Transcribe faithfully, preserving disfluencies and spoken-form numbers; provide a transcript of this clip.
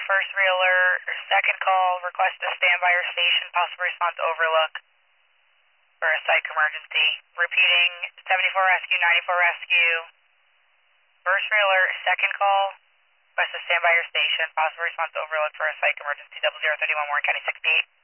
first reeler, second call, request to stand by your station, possible response overlook for a psych emergency. Repeating, seventy-four rescue, ninety-four rescue, first reeler, second call, request to stand by your station, possible response overlook for a psych emergency, double zero thirty-one Warren County sixty-eight.